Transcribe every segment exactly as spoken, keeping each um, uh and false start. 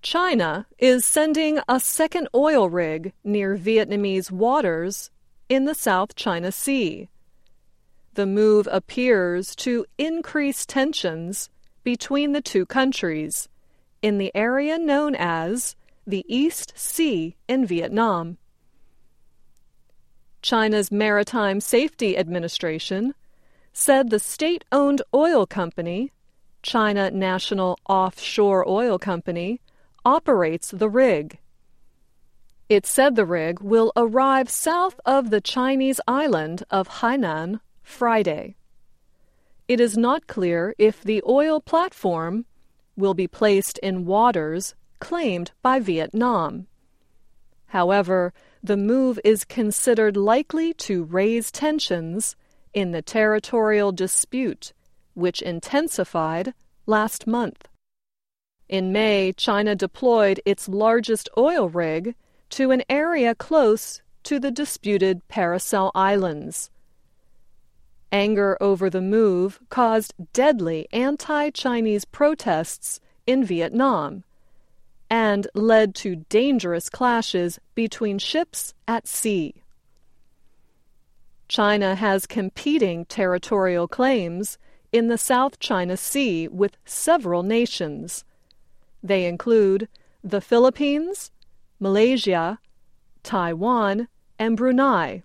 China is sending a second oil rig near Vietnamese waters in the South China Sea. The move appears to increase tensions between the two countries in the area known as the East Sea in Vietnam. China's Maritime Safety Administration said the state-owned oil company, China National Offshore Oil Company, operates the rig. It said the rig will arrive south of the Chinese island of Hainan Friday. It is not clear if the oil platform will be placed in waters claimed by Vietnam. However, the move is considered likely to raise tensions in the territorial dispute, which intensified last month. In May, China deployed its largest oil rig to an area close to the disputed Paracel Islands. Anger over the move caused deadly anti-Chinese protests in Vietnam and led to dangerous clashes between ships at sea. China has competing territorial claims in the South China Sea with several nations. They include the Philippines, Malaysia, Taiwan, and Brunei.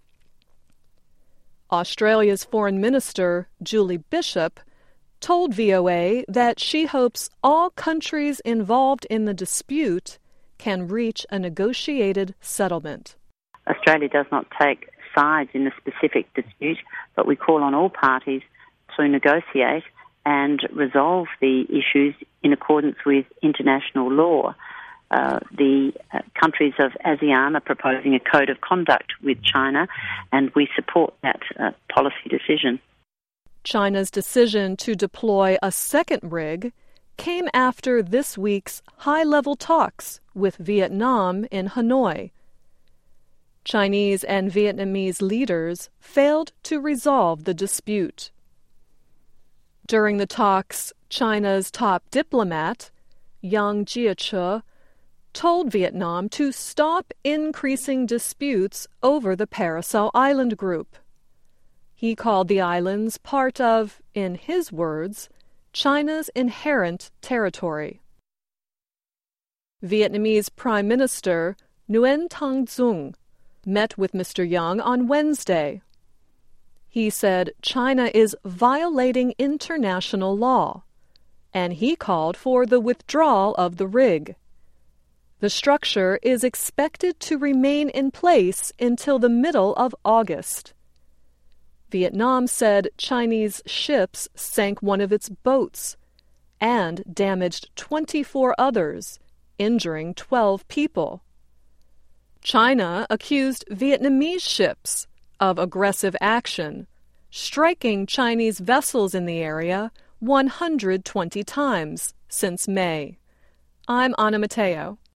Australia's Foreign Minister, Julie Bishop, told V O A that she hopes all countries involved in the dispute can reach a negotiated settlement. Australia does not take sides in the specific dispute, but we call on all parties to negotiate and resolve the issues in accordance with international law. Uh, the uh, countries of ASEAN are proposing a code of conduct with China, and we support that uh, policy decision. China's decision to deploy a second rig came after this week's high-level talks with Vietnam in Hanoi. Chinese and Vietnamese leaders failed to resolve the dispute. During the talks, China's top diplomat, Yang Jiechi, told Vietnam to stop increasing disputes over the Paracel Island group. He called the islands part of, in his words, China's inherent territory. Vietnamese Prime Minister Nguyen Thanh Dung met with Mister Yang on Wednesday. He said China is violating international law, and he called for the withdrawal of the rig. The structure is expected to remain in place until the middle of August. Vietnam said Chinese ships sank one of its boats and damaged twenty-four others, injuring twelve people. China accused Vietnamese ships of aggressive action, striking Chinese vessels in the area one hundred twenty times since May. I'm Anna Mateo.